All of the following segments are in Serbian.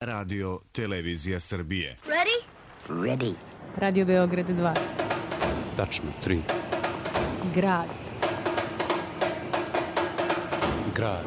Radio Televizija Srbije. Ready? Ready. Radio Beograd 2. Tačno 3. Grad. Grad.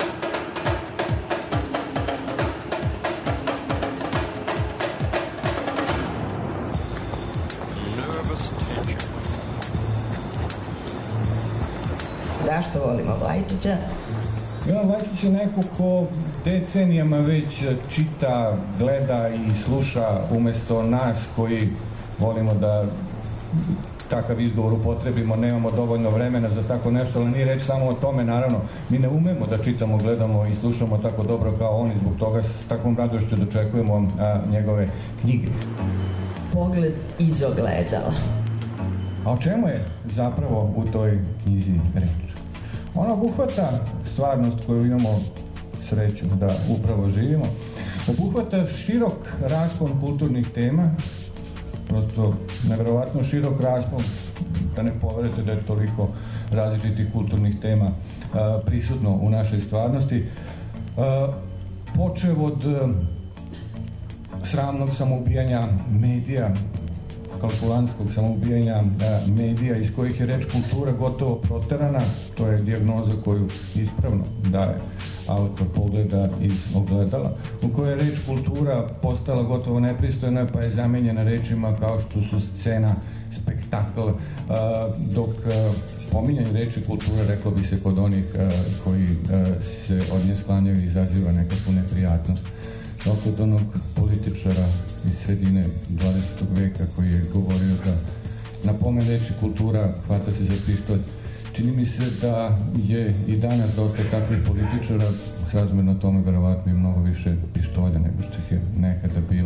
Zašto volimo Vlajčića? Milan Vlajčić je neko ko decenijama već čita, gleda i sluša umesto nas koji volimo da takav izgovor upotrebimo, nemamo dovoljno vremena za tako nešto, ali nije reč samo o tome, naravno, mi ne umemo da čitamo, gledamo i slušamo tako dobro kao on i zbog toga s takvom radošću dočekujemo njegove knjige. Pogled iz ogledala. A o čemu je zapravo u toj knjizi reč? Ona obuhvata stvarnost koju imamo sreću da upravo živimo. Obuhvata širok raspon kulturnih tema, prosto nevjerovatno širok raspon, da ne poverujete da je toliko različitih kulturnih tema prisutno u našoj stvarnosti. Počev od sramnog samoubijanja medija, kalkulantskog samoubijanja medija iz kojih je reč kultura gotovo proterana, to je dijagnoza koju ispravno daje autor Pogleda iz ogledala, u kojoj je reč kultura postala gotovo nepristojna pa je zamenjena rečima kao što su scena, spektakl, dok pominjanje reči kulture reklo bi se kod onih koji se od nje sklanjaju i izaziva nekakvu neprijatnost. Dok od onog političara iz sredine 20. veka koji je govorio da na pomen reči kultura hvata se za pištolj. Čini mi se da je i danas dosta takvih političara, srazmjerno tome verovatno i mnogo više pištolja nego što ih je nekada bilo.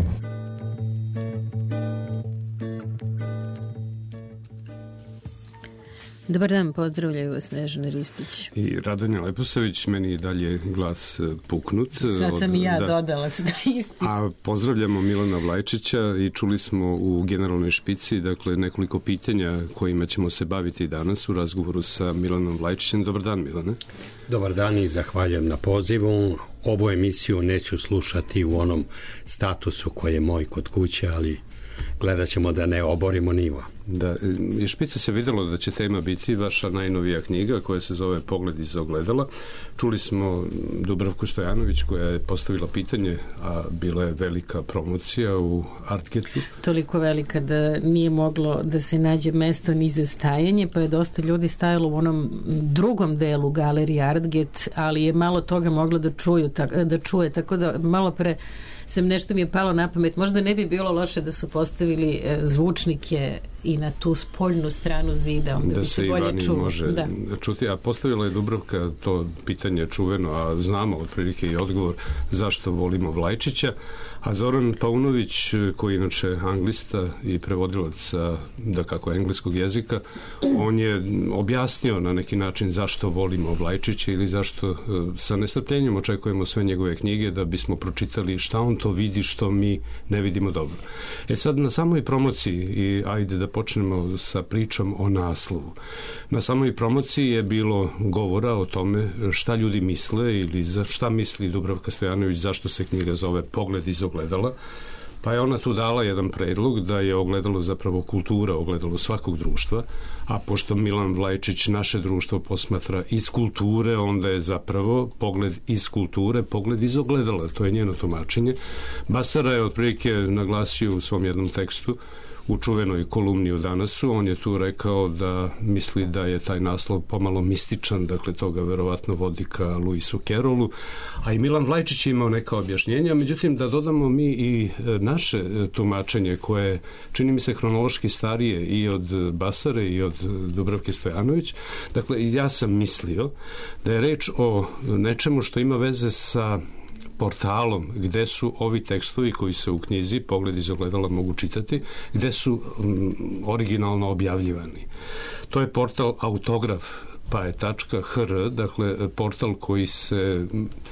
Dobar dan, pozdravljaju vas Snežana Ristić. I Radonja Leposavić, meni je dalje glas puknut. Sad sam i ja dodala se da isti. A pozdravljamo Milana Vlajčića i čuli smo u generalnoj špici, dakle, nekoliko pitanja kojima ćemo se baviti danas u razgovoru sa Milanom Vlajčićem. Dobar dan, Milane. Dobar dan i zahvaljujem na pozivu. Ovu emisiju neću slušati u onom statusu koji je moj kod kuće, ali gledat ćemo da ne oborimo nivo. Da, iz špice se videlo da će tema biti vaša najnovija knjiga koja se zove Pogled iz ogledala. Čuli smo Dubravku Stojanović koja je postavila pitanje, a bila je velika promocija u Artgetu. Toliko velika da nije moglo da se nađe mesto ni za stajanje, pa je dosta ljudi stajalo u onom drugom delu galerije Artget, ali je malo toga moglo da čuje, tako da malo pre nešto mi je palo na pamet. Možda ne bi bilo loše da su postavili zvučnike i na tu spoljnu stranu zida, onda da bi se bolje čuo. Može čuti. A postavila je Dubravka to pitanje čuveno, a znamo otprilike i odgovor zašto volimo Vlajčića. A Zoran Paunović, koji je inače anglista i prevodilac da kako engleskog jezika, on je objasnio na neki način zašto volimo Vlajčića ili zašto sa nestrpljenjem očekujemo sve njegove knjige da bismo pročitali šta on to vidi što mi ne vidimo dobro. Sad na samoj promociji, i ajde da počnemo sa pričom o naslovu. Na samoj promociji je bilo govora o tome šta ljudi misle ili za šta misli Dubravka Stojanović, zašto se knjiga zove Pogled iz ogledala. Pa je ona tu dala jedan predlog da je ogledalo zapravo kultura, ogledalo svakog društva, a pošto Milan Vlajčić naše društvo posmatra iz kulture, onda je zapravo pogled iz kulture, pogled iz ogledala. To je njeno tumačenje. Basara je otprilike naglasio u svom jednom tekstu u čuvenoj kolumni u Danasu, on je tu rekao da misli da je taj naslov pomalo mističan, dakle toga verovatno vodi ka Lewisu Carrollu, a i Milan Vlajčić je imao neka objašnjenja, međutim da dodamo mi i naše tumačenje koje čini mi se hronološki starije i od Basare i od Dubravke Stojanović. Dakle, ja sam mislio da je reč o nečemu što ima veze sa portalom gde su ovi tekstovi koji se u knjizi Pogled iz ogledala mogu čitati, gde su originalno objavljivani. To je portal Autograf pa je .hr, dakle portal koji se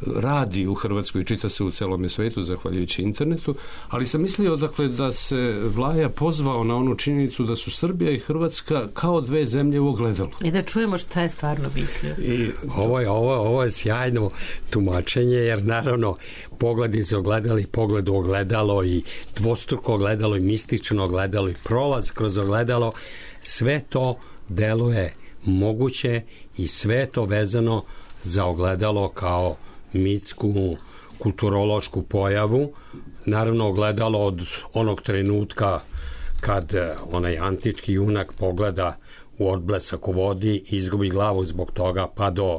radi u Hrvatskoj i čita se u celome svetu zahvaljujući internetu, ali sam mislio dakle da se Vlaja pozvao na onu činjenicu da su Srbija i Hrvatska kao dve zemlje u ogledalu. I da čujemo šta je stvarno mislio. Ovo je sjajno tumačenje, jer naravno pogled iz ogledala i pogled u ogledalo i dvostruko ogledalo i mistično ogledalo i prolaz kroz ogledalo, sve to deluje moguće i sve to vezano za ogledalo kao mitsku, kulturološku pojavu. Naravno, ogledalo od onog trenutka kad onaj antički junak pogleda u odblesak u vodi i izgubi glavu zbog toga, pa do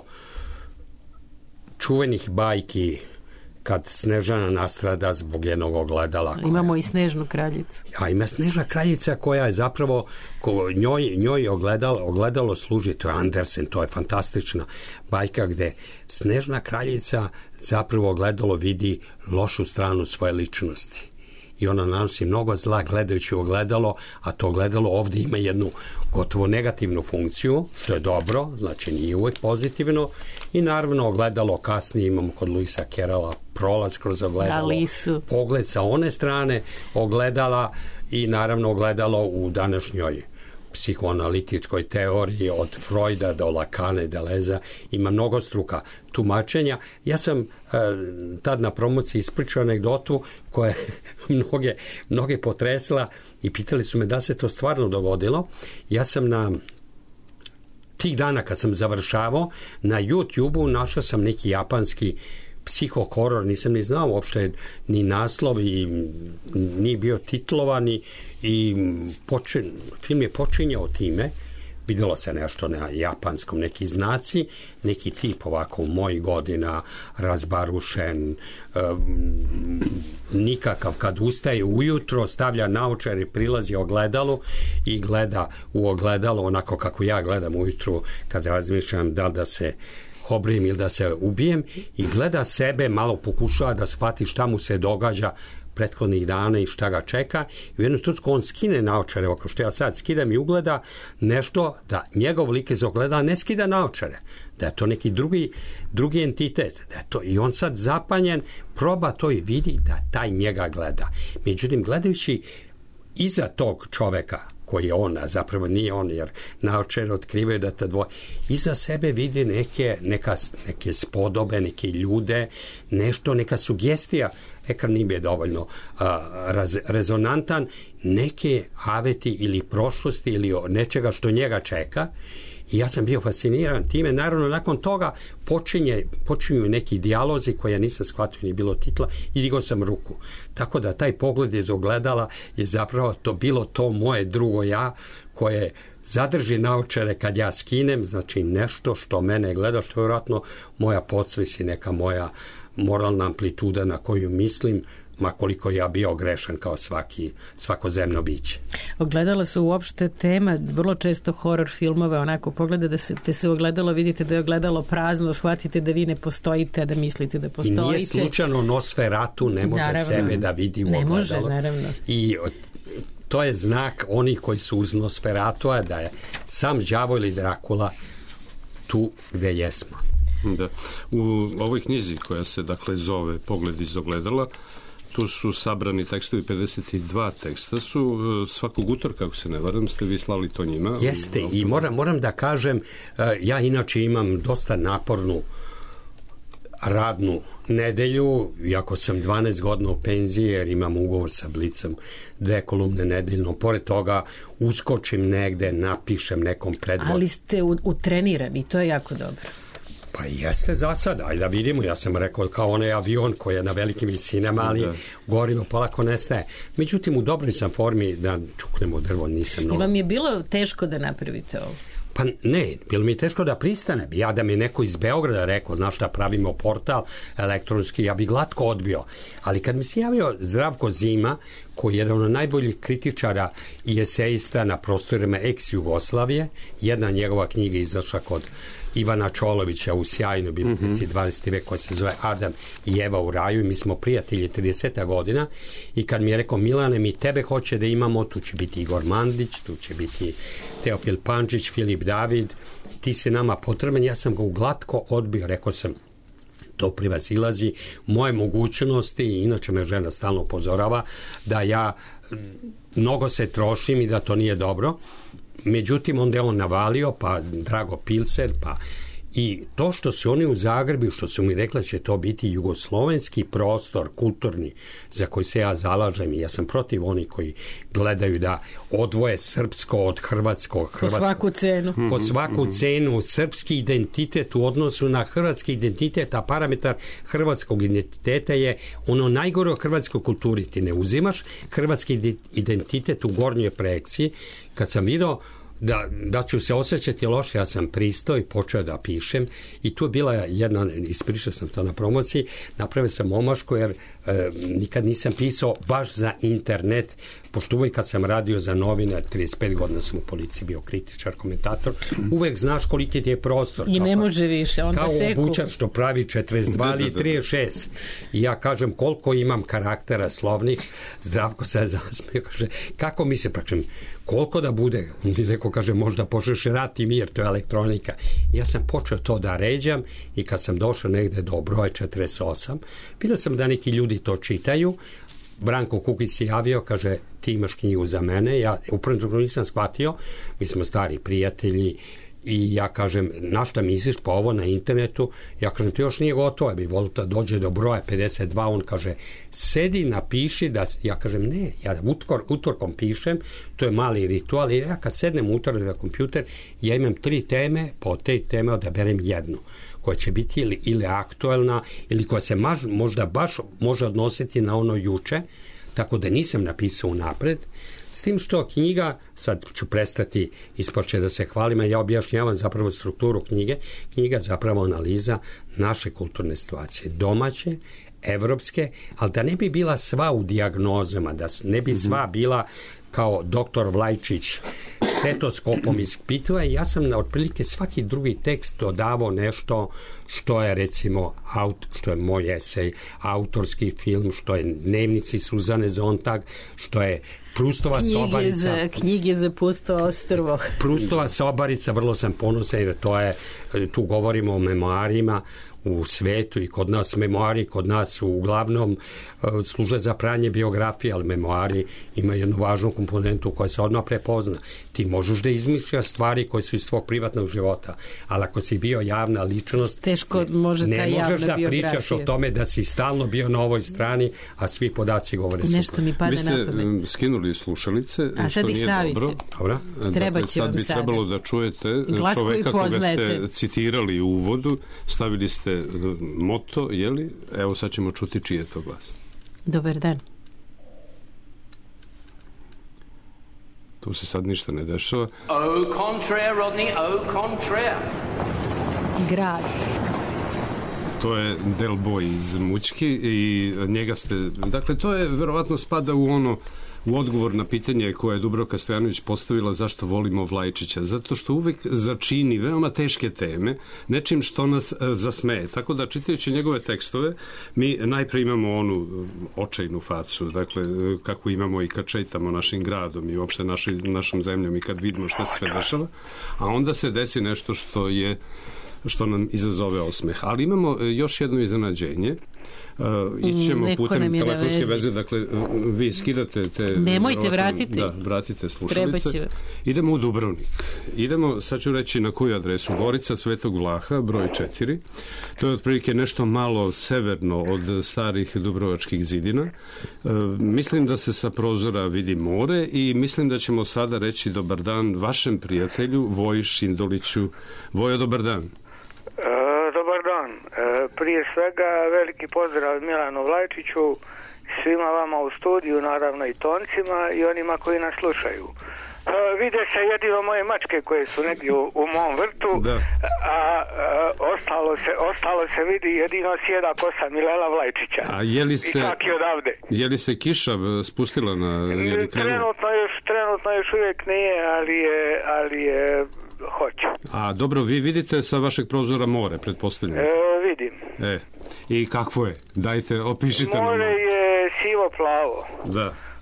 čuvenih bajki kad Snežana nastrada zbog jednog ogledala. Imamo i Snežnu kraljicu. A ima Snežna kraljica koja je zapravo, njoj ogledalo služi, to je Andersen, to je fantastična bajka gde Snežna kraljica zapravo ogledalo vidi lošu stranu svoje ličnosti. I ona nanosi mnogo zla gledajući ogledalo, a to ogledalo ovdje ima jednu gotovo negativnu funkciju, što je dobro, znači nije uvek pozitivno. I naravno ogledalo kasnije imamo kod Luisa Carrolla prolaz kroz ogledalo, pogled sa one strane ogledala i naravno ogledalo u današnjoj psihoanalitičkoj teoriji od Freuda do Lacana i Deleza ima mnogo struka tumačenja. Ja sam tad na promociji ispričao anegdotu koja je mnoge potresla i pitali su me da se to stvarno dogodilo. Ja sam na tih dana kad sam završavao na YouTube-u našao sam neki japanski psihohoror, nisam ni znao uopšte ni naslov i nije bio titlovan i film je počinjao time, vidjelo se nešto na japanskom, neki znaci, neki tip ovako u mojih godina, razbarušen, nikakav, kad ustaje ujutro, stavlja naočare, prilazi ogledalu i gleda u ogledalo onako kako ja gledam ujutru kad razmišljam da li da se obrijem ili da se ubijem, i gleda sebe, malo pokušava da shvati šta mu se događa prethodnih dana i šta ga čeka, i u jednom trenutku on skine naočare, oko što ja sad skidam, i ugleda nešto da njegov lik iz ogledala ne skida naočare, da je to neki drugi entitet, da je to, i on sad zapanjen proba to i vidi da taj njega gleda. Međutim, gledajući iza tog čoveka koji je on, a zapravo nije on, jer naočare otkrivaju da ta dvoje, iza sebe vidi neke spodobe, neke ljude, nešto, neka sugestija, ekran nije dovoljno rezonantan, neke aveti ili prošlosti ili nečega što njega čeka. I ja sam bio fasciniran time. Naravno, nakon toga počinju neki dijalozi koje ja nisam shvatio, nije bilo titla, i digao sam ruku. Tako da taj pogled iz ogledala je zapravo bilo to moje drugo ja, koje zadrži naočare kad ja skinem, znači nešto što mene gleda, što je vjerojatno moja podsvest i neka moja moralna amplituda na koju mislim, makoliko ja bio grešan kao svako zemno biće. Ogledala su uopšte tema, vrlo često horor filmove, onako pogleda da se ogledalo, vidite da je ogledalo prazno, shvatite da vi ne postojite, da mislite da postojite. I nije slučajno Nosferatu ne može sebe da vidi u ogledalo. Ne može, naravno. I to je znak onih koji su uz Nosferatu, da je sam đavo ili Drakula tu gde jesmo. Da. U ovoj knjizi koja se dakle zove Pogled iz ogledala, tu su sabrani tekstovi, 52 teksta su, svakog utorka, kako se ne varam, ste vi slali to njima. Jeste, i moram da kažem, ja inače imam dosta napornu radnu nedelju, iako sam 12 godina u penziji, jer imam ugovor sa Blicom, 2 kolumne nedeljno, pored toga uskočim negde, napišem nekom predvod. Ali ste utrenirani, to je jako dobro. Pa jeste za sada, ajde da vidimo, ja sam rekao kao onaj avion koji je na velikim visinama, ali gorivo polako nestaje. Međutim, u dobroj sam formi da čuknemo drvo, nisam mnogo. I vam je bilo teško da napravite ovo? Pa ne, bilo mi je teško da pristanem. Ja da mi neko iz Beograda rekao, znaš šta, pravimo portal elektronski, ja bi glatko odbio. Ali kad mi se javio Zdravko Zima, koji je jedan od najboljih kritičara i esejista na prostorima ex-Jugoslavije, jedna njegova knjiga izašla kod Ivana Čolovića u sjajnoj biblioteci 20. vek koja se zove Adam i Eva u raju, i mi smo prijatelji 30 godina, i kad mi je rekao, Milane, mi tebe hoće da imamo, tu će biti Igor Mandić, tu će biti Teofil Pančić, Filip David, ti si nama potreban, ja sam ga uglatko odbio, rekao sam, to prevazilazi moje mogućnosti i inače me žena stalno upozorava da ja mnogo se trošim i da to nije dobro. Međutim, onda je on navalio, pa Drago Pilcer, pa i to što su oni u Zagrebu, što su mi rekli će to biti jugoslovenski prostor, kulturni, za koji se ja zalažem i ja sam protiv onih koji gledaju da odvoje srpsko od hrvatskog. Po svaku cenu. Po svaku cenu. Srpski identitet u odnosu na hrvatski identitet, a parametar hrvatskog identiteta je ono najgore o hrvatskoj kulturi. Ti ne uzimaš hrvatski identitet u gornjoj projekciji. Kad sam vidio da ću se osjećati loše, ja sam pristao i počeo da pišem i tu je bila jedna, ispričao sam to na promociji, napravio sam omašku jer nikad nisam pisao baš za internet, pošto uvijek kad sam radio za novine, 35 godina sam u policiji bio kritičar, komentator, uvijek znaš koliki ti je prostor. I ne može više, onda seku. Kao obučar što pravi 42 ili 36. I ja kažem koliko imam karaktera slovnih, Zdravko se zasmije, kaže, kako mi se praćem, koliko da bude, neko kaže možda počneš rat i mir, to je elektronika. Ja sam počeo to da ređam i kad sam došao negde do broja 48, vidio sam da neki ljudi to čitaju. Branko Kukić se javio, kaže ti imaš knjigu za mene, ja upravo nisam shvatio, mi smo stari prijatelji i ja kažem, na šta misliš pa ovo na internetu, ja kažem, to još nije gotovo, ja bi volio da dođe do broja 52, on kaže, sedi, napiši, ja kažem, ne, ja utorkom pišem, to je mali ritual, jer ja kad sednem utorak za kompjuter, ja imam 3 teme, pa od te teme odaberem jednu, koja će biti ili aktuelna, ili koja se možda baš može odnositi na ono juče, tako da nisam napisao unapred, s tim što knjiga, sad ću prestati ispoče da se hvalim, a ja objašnjavam zapravo strukturu knjige, knjiga zapravo analiza naše kulturne situacije, domaće, evropske, ali da ne bi bila sva u dijagnozama, da ne bi sva bila kao doktor Vlajčić stetoskopom ispituje, ja sam na otprilike svaki drugi tekst dodavao nešto što je recimo što je moj esej, autorski film, što je Dnevnici Suzane Zontag, što je Prustova sobarica. Knjige za Pusto ostrvo. Prustova sobarica, vrlo sam ponosan jer to je, tu govorimo o memoarima u svetu i kod nas memoari, kod nas uglavnom služe za pranje biografije, ali memoari imaju jednu važnu komponentu koja se odmah prepozna. Ti možeš da izmišljaš stvari koje su iz tvog privatnog života, ali ako si bio javna ličnost, teško može ne možeš da pričaš o tome da si stalno bio na ovoj strani, a svi podaci govore super. Nešto mi pade na pamet. Vi ste skinuli slušalice, a što nije stavite. Dobro. Treba će sad bi trebalo da čujete čoveka koga ste citirali u uvodu, stavili ste moto, jeli? Evo sad ćemo čuti čiji je to glas. Dobar dan. Tu se sad ništa ne dešava. Au contraire, Rodney, au contraire. Grad. To je Del Boy iz Mućki i njega ste... Dakle, to je verovatno spada u ono u odgovor na pitanje koje je Dubravka Stojanović postavila zašto volimo Vlajčića. Zato što uvek začini veoma teške teme nečim što nas zasmeje. Tako da čitajući njegove tekstove mi najpre imamo onu očajnu facu, dakle kako imamo i kad četamo našim gradom i uopšte našom zemljom i kad vidimo što se sve dešava, a onda se desi nešto što nam izazove osmeh. Ali imamo još jedno iznenađenje. Ićemo putem telefonske veze, dakle vi skidate te... Nemojte, vratiti. Da, vratite slušalice. Idemo u Dubrovnik. Idemo, sad ću reći na koju adresu. Gorica Svetog Vlaha, broj 4. To je otprilike nešto malo severno od starih dubrovačkih zidina. Mislim da se sa prozora vidi more i mislim da ćemo sada reći dobar dan vašem prijatelju Voji Šindoliću. Vojo, dobar dan. Dobar dan. Prije svega veliki pozdrav Milanu Vlajčiću, svima vama u studiju, naravno i toncima i onima koji nas slušaju. Vide se jedino moje mačke koje su negdje u mom vrtu, a ostalo se vidi jedino sjeda kosa Milela Vlajčića. A je li se kiša spustila na Trenutno još uvijek nije, ali je hoće. A dobro, vi vidite sa vašeg prozora more, pretpostavljam? Vidim. I kakvo je? Dajte, opišite. More je sivo-plavo. Da.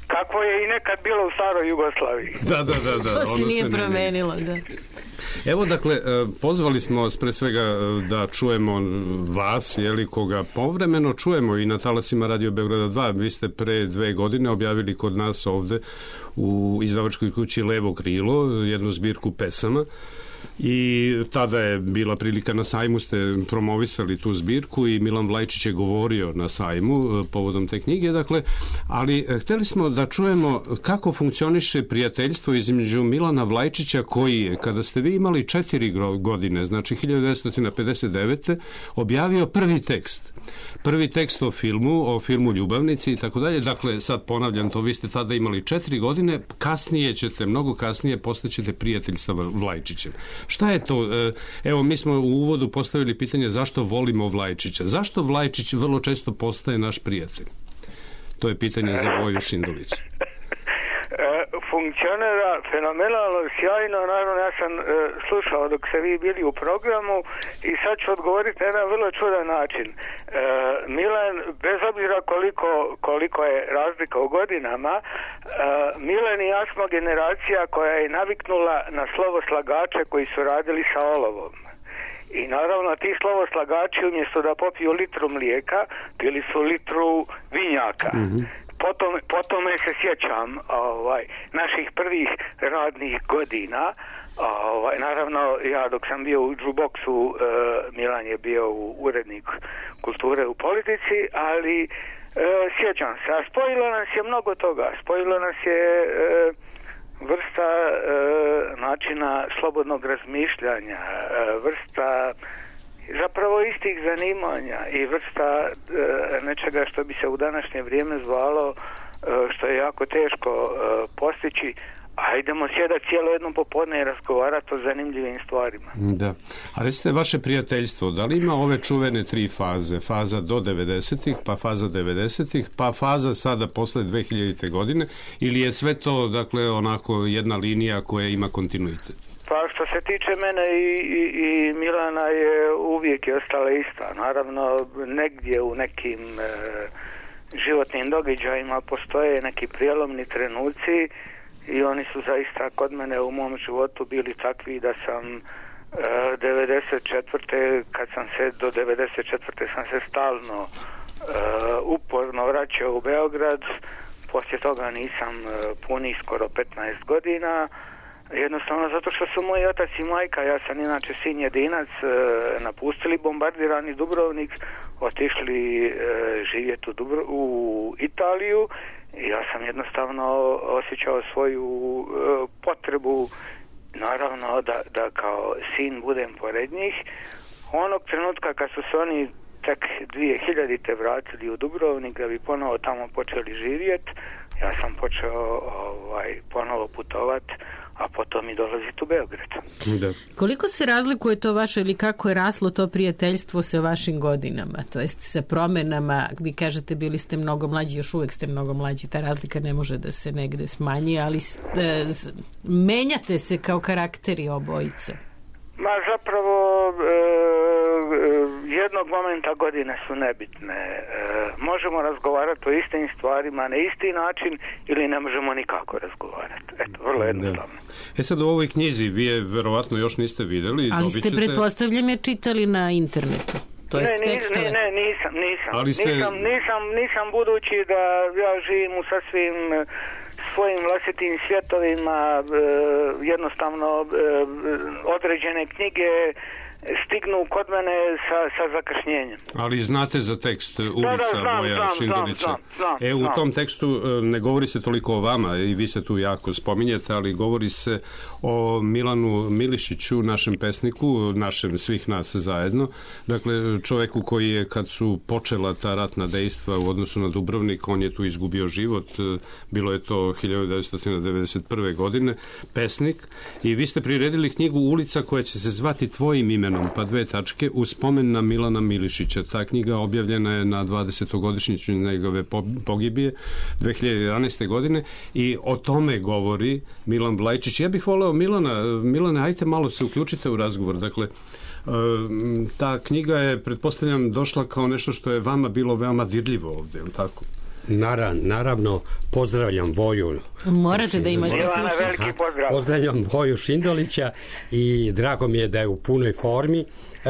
Kako je i nekad bilo u staroj Jugoslaviji. Da. To se nije promenilo, da. Evo, dakle, pozvali smo vas pre svega da čujemo vas, koga povremeno čujemo i na talasima Radio Beograda 2. Vi ste pre 2 godine objavili kod nas ovde u izdavačkoj kući Levo krilo jednu zbirku pesama. I tada je bila prilika, na sajmu ste promovisali tu zbirku i Milan Vlajčić je govorio na sajmu povodom te knjige, dakle, ali hteli smo da čujemo kako funkcioniše prijateljstvo između Milana Vlajčića, koji je, kada ste vi imali 4 godine, znači 1959. objavio prvi tekst o filmu Ljubavnici i tako dalje. Dakle, sad ponavljam to, vi ste tada imali 4 godine, mnogo kasnije postaćete prijatelj sa Vlajčićem. Šta je to? Evo, mi smo u uvodu postavili pitanje zašto volimo Vlajčića. Zašto Vlajčić vrlo često postaje naš prijatelj? To je pitanje za Voju Šindulić. Funkcionira fenomenalno, sjajno. Naravno, ja sam slušao dok ste vi bili u programu i sad ću odgovoriti na jedan vrlo čudan način. Milan, bez obzira koliko je razlika u godinama, Milan i ja smo generacija koja je naviknula na slovoslagače koji su radili sa olovom. I naravno ti slovoslagači umjesto da popiju litru mlijeka pili su litru vinjaka. Po tome se sjećam naših prvih radnih godina. Naravno, ja dok sam bio u Jukeboxu, Milan je bio urednik kulture u politici, ali sjećam se. A spojilo nas je mnogo toga. Spojilo nas je vrsta načina slobodnog razmišljanja, vrsta zapravo istih zanimanja i vrsta nečega što bi se u današnje vrijeme zvalo, što je jako teško postići, a idemo sjedati cijelo jedno popodne i razgovarati o zanimljivim stvarima. Da. A recite, vaše prijateljstvo, da li ima ove čuvene 3 faze? Faza do 90-ih, pa faza 90-ih, pa faza sada posle 2000. godine, ili je sve to, dakle, onako jedna linija koja ima kontinuitet? Pa što se tiče mene i Milana je uvijek je ostala ista. Naravno, negdje u nekim životnim događajima postoje neki prijelomni trenuci i oni su zaista kod mene u mom životu bili takvi da sam 94. do 94. sam se stalno uporno vraćao u Beograd. Poslije toga nisam punih skoro 15 godina. Jednostavno zato što su moj otac i majka, ja sam inače sin jedinac, napustili bombardirani Dubrovnik, otišli živjeti u Italiju i ja sam jednostavno osjećao svoju potrebu, naravno da kao sin budem pored njih. Onog trenutka kad su se oni tek 2000. vratili u Dubrovnik da bi ponovo tamo počeli živjeti, ja sam počeo ponovo putovati, a potom i dolaziti u Beograd. Da. Koliko se razlikuje to vaše ili kako je raslo to prijateljstvo sa vašim godinama? To jest sa promjenama, vi kažete bili ste mnogo mlađi, još uvijek ste mnogo mlađi, ta razlika ne može da se negde smanji, ali menjate se kao karakteri obojice. Ma zapravo jednog momenta godine su nebitne. Možemo razgovarati o istim stvarima na isti način ili ne možemo nikako razgovarati. Eto, vrlo jednostavno. Sad u ovoj knjizi vi je verovatno još niste vidjeli. Ali ste, pretpostavljam, je čitali na internetu. Nisam, budući da ja živim u sasvim svojim vlastitim svjetovima, jednostavno određene knjige stignu kod mene sa zakašnjenjem. Ali znate za tekst Ulica Voja Šindulića? U tom tekstu ne govori se toliko o vama i vi se tu jako spominjete, ali govori se o Milanu Milišiću, našem pesniku, našem svih nas zajedno. Dakle, čoveku koji je, kad su počela ta ratna dejstva u odnosu na Dubrovnik, on je tu izgubio život. Bilo je to 1991. godine. Pesnik. I vi ste priredili knjigu Ulica koja će se zvati tvojim imenom, pa 2 tačke, u spomen na Milana Milišića. Ta knjiga objavljena je na 20-godišnjicu njegove pogibije 2011. godine i o tome govori Milan Vlajčić. Ja bih voleo Milane, ajte malo se uključite u razgovor. Dakle, ta knjiga je, pretpostavljam, došla kao nešto što je vama bilo veoma dirljivo ovdje, je li tako? Naravno, pozdravljam Voju. Morate da imate veliki pozdrav. Pozdravljam Voju Šindolića i drago mi je da je u punoj formi.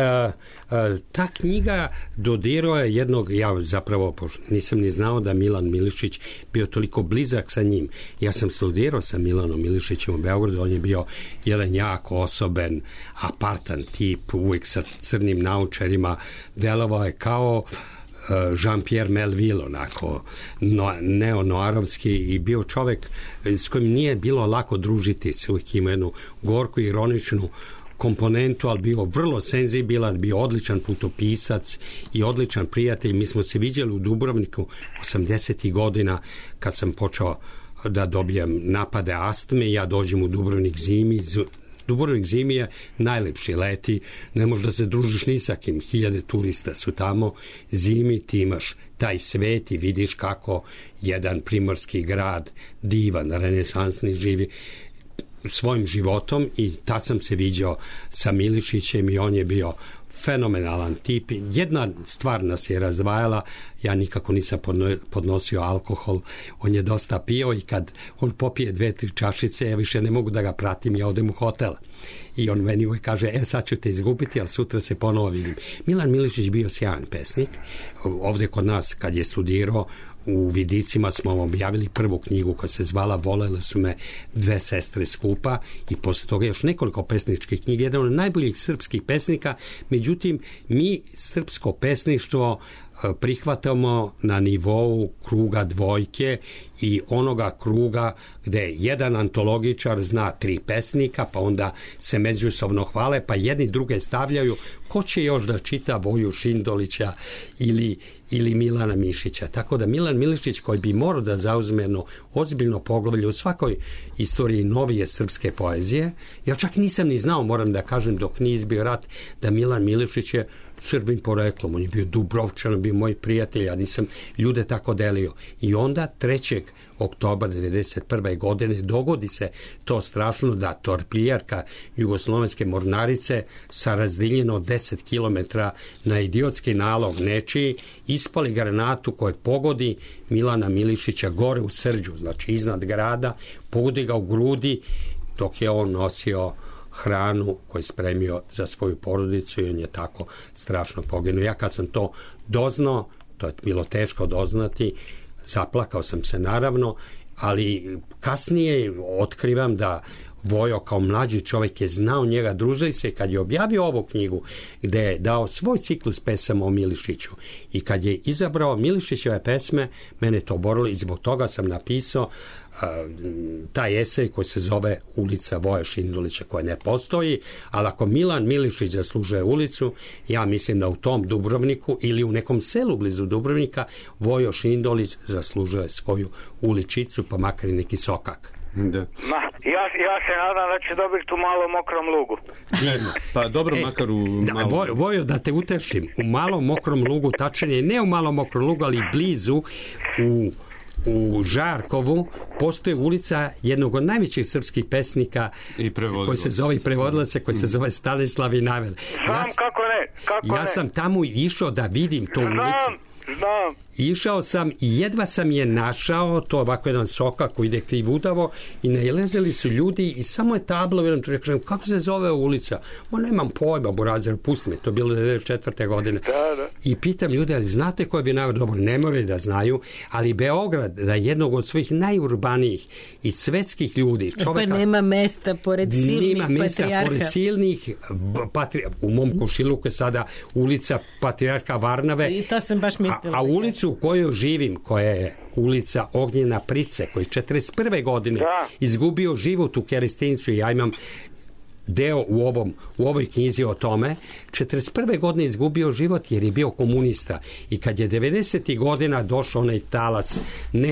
Ta knjiga dodirao je jednog, ja zapravo nisam ni znao da Milan Milišić bio toliko blizak sa njim. Ja sam studirao sa Milanom Milišićem u Beogradu, on je bio jedan jako osoben, apartan tip, uvijek sa crnim naučarima, delovao je kao Jean-Pierre Melville, onako neonoarovski, i bio čovek s kojim nije bilo lako družiti se, uvijek ima jednu gorku, ironičnu komponentu, ali bio vrlo senzibilan, bio odličan putopisac i odličan prijatelj. Mi smo se viđali u Dubrovniku 80. godina kad sam počeo da dobijem napade astme. Ja dođem u Dubrovnik zimi. Dubrovnik zimi je najlepši leti, ne možeš da se družiš ni sa kim, 1000 turista su tamo. Zimi ti imaš taj svet i vidiš kako jedan primorski grad, divan, renesansni, živi svojim životom, i tad sam se viđao sa Milišićem i on je bio fenomenalan tip. Jedna stvar nas je razdvajala, ja nikako nisam podnosio alkohol, on je dosta pio i kad on popije 2-3 čašice, ja više ne mogu da ga pratim, ja odem u hotel. I on meni uvijek kaže, sad ću te izgubiti, ali sutra se ponovo vidim. Milan Milišić bio sjajan pesnik. Ovdje kod nas, kad je studirao, u Vidicima smo objavili prvu knjigu koja se zvala Volele su me dve sestre skupa, i posle toga još nekoliko pesničkih knjiga, jedan od najboljih srpskih pesnika. Međutim, mi srpsko pesništvo prihvatamo na nivou kruga dvojke i onoga kruga gde jedan antologičar zna 3 pesnika, pa onda se međusobno hvale, pa jedni druge stavljaju. Ko će još da čita Voju Šindolića ili Milana Mišića? Tako da Milan Milišić, koji bi morao da zauzme jedno ozbiljno poglavlje u svakoj istoriji novije srpske poezije, ja čak nisam ni znao, moram da kažem, dok nije izbio rat, da Milan Milišić je Srbin poreklom, on je bio Dubrovčan, bio moj prijatelj, ja nisam ljude tako delio. I onda 3. oktobra 1991. godine dogodi se to strašno da torpiljarka Jugoslovenske mornarice sa razdiljeno 10 km na idiotski nalog nečiji ispali granatu koja pogodi Milana Milišića gore u Srđu, znači iznad grada, pogodi ga u grudi dok je on nosio hranu koju je spremio za svoju porodicu, i on je tako strašno poginuo. Ja kad sam to doznao, to je bilo teško doznati, zaplakao sam se naravno, ali kasnije otkrivam da Vojo kao mlađi čovjek je znao njega, družili se. Kad je objavio ovu knjigu gde je dao svoj ciklus pesama o Milišiću i kad je izabrao Milišićeve pesme, mene to borilo i zbog toga sam napisao taj esej koji se zove Ulica Voje Šindolića, koja ne postoji, ali ako Milan Milišić zaslužuje ulicu, ja mislim da u tom Dubrovniku ili u nekom selu blizu Dubrovnika Vojo Šindolić zaslužuje svoju uličicu, pa makar i neki sokak. Da. Ja se nadam da će dobiti tu malom mokrom lugu. Pa dobro, makar u malom... Vojo, da te utešim, u malom mokrom lugu, tačnije ne u malom mokrom lugu, ali blizu, u Žarkovu postoji ulica jednog od najvećih srpskih pesnika koji se zove prevodilaca, koji se zove Stanislav Vinaver. Ja sam tamo išao da vidim tu ulicu. Išao sam i jedva sam je našao, to ovako jedan sokak koji ide krivudavo, i nailazili su ljudi i samo je tablo, kažem, kako se zove ulica? Nemam pojma, Burazer, pusti me, to je bilo 1994. godine. I pitam ljude, ali znate ko je Vinaver? Dobro, ne moraju da znaju, ali Beograd, da je jednog od svojih najurbanijih i svetskih ljudi, čoveka... Pa nema mesta pored silnih patrijarha. U mom Komšiluku je sada ulica Patrijarha Varnave. I to sam baš mislila. A ulicu u kojoj živim, koja je ulica Ognjena Price, koji 1941. godine izgubio život u Kerestincu, i ja imam deo u ovoj knjizi o tome, 1941. godine izgubio život jer je bio komunista, i kad je 90. godina došao onaj talas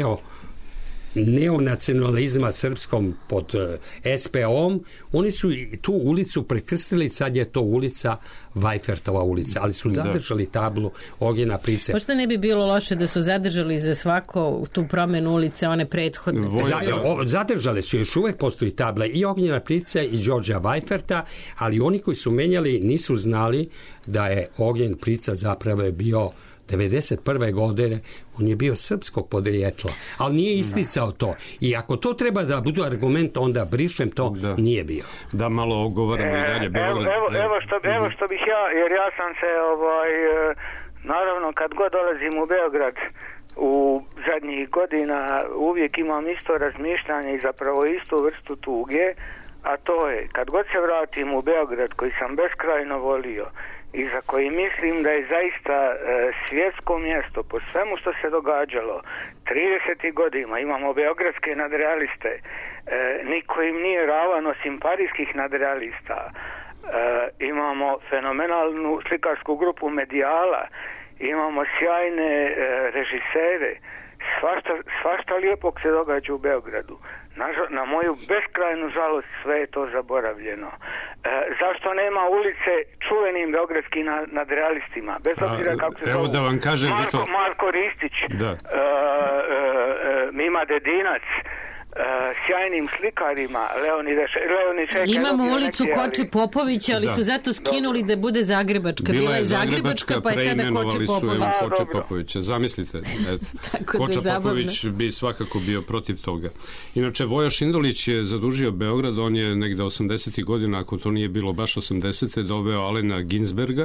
neonacionalizma srpskom pod SPO-om, oni su tu ulicu prekrstili, sad je to ulica Vajfertova ulica, ali su zadržali tablu Ognjena Price. Možda ne bi bilo loše da su zadržali za svako tu promenu ulice one prethodne? Zadržali su, još uvek postoji tabla i Ognjena Price i Đorđa Vajferta, ali oni koji su menjali nisu znali da je Ognjen Prica zapravo bio 1991. godine on je bio srpskog podrijetla, ali nije isticao to. I ako to treba da bude argument, onda brišem to, nije bio. Da, malo ogovaramo i dalje. Evo što bih ja, jer ja sam se naravno kad god dolazim u Beograd u zadnjih godina uvijek imam isto razmišljanje i zapravo istu vrstu tuge, a to je kad god se vratim u Beograd koji sam beskrajno volio i za koji mislim da je zaista svjetsko mjesto po svemu što se događalo 30. godina, imamo beogradske nadrealiste, niko im nije ravan osim parijskih nadrealista, imamo fenomenalnu slikarsku grupu Medijala, imamo sjajne režisere, svašta lijepog se događa u Beogradu. Na moju beskrajnu žalost sve je to zaboravljeno. Zašto nema ulice čuvenim beogradskim nadrealistima? Bez obzira kako se zovu. Da vam kažem, Marko Ristić, Mima Dedinac, sjajnim slikarima, Leonid Šejker. Imamo ulicu Koče Popovića, ali su zato skinuli da bude Zagrebačka. Bila je Zagrebačka, pa je sada Koče Popovića. Zamislite, Koča Popović bi svakako bio protiv toga. Inače, Voja Šindulić je zadužio Beograd, on je negde 80. godina, ako to nije bilo baš 80. doveo Alena Ginsberga.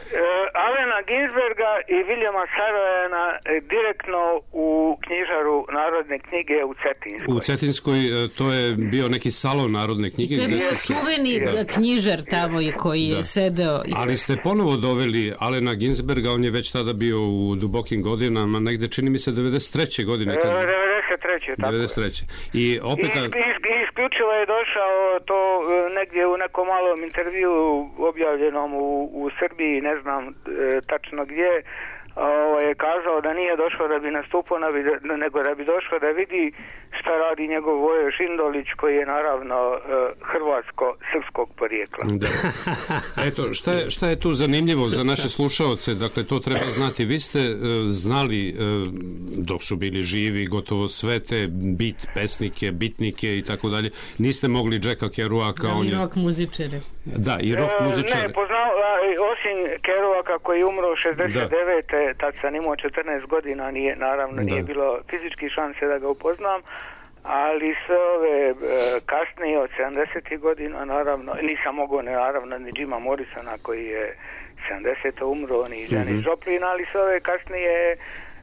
Alena Ginsberga i Viljama Sarojana direktno u knjižaru Narodne knjige u Cetinskoj. U Cetinskoj, to je bio neki salon Narodne knjige. To je bio čuveni knjižar tamo koji je sedeo. Ali ste ponovo doveli Alena Ginsberga, on je već tada bio u dubokim godinama, negde čini mi se 93. godine. 93. tako 93. I opet... Isključivo je došao to negdje u nekom malom intervju objavljenom u Srbiji, ne znam tačno gdje, je kazao da nije došao da bi nastupao, nego da bi došao da vidi šta radi njegov Vojo Šindolić, koji je naravno hrvatsko-srpskog porijekla. Da. Eto, šta je tu zanimljivo za naše slušaoce? Dakle, to treba znati. Vi ste znali, dok su bili živi, gotovo sve te pesnike, bitnike i tako dalje. Niste mogli Jacka Kerouaka. Da, i rock muzičare. Da, i rock muzičare. Ne, poznao, osim Kerouaka koji je umro 69. Tad sam imao 14 godina, nije bilo fizički šanse da ga upoznam, ali sve ove kasnije od 70. godina, naravno, nisam mogao naravno ni Jima Morrisona koji je 70. umro, ni Janis Joplin, ali sve ove kasnije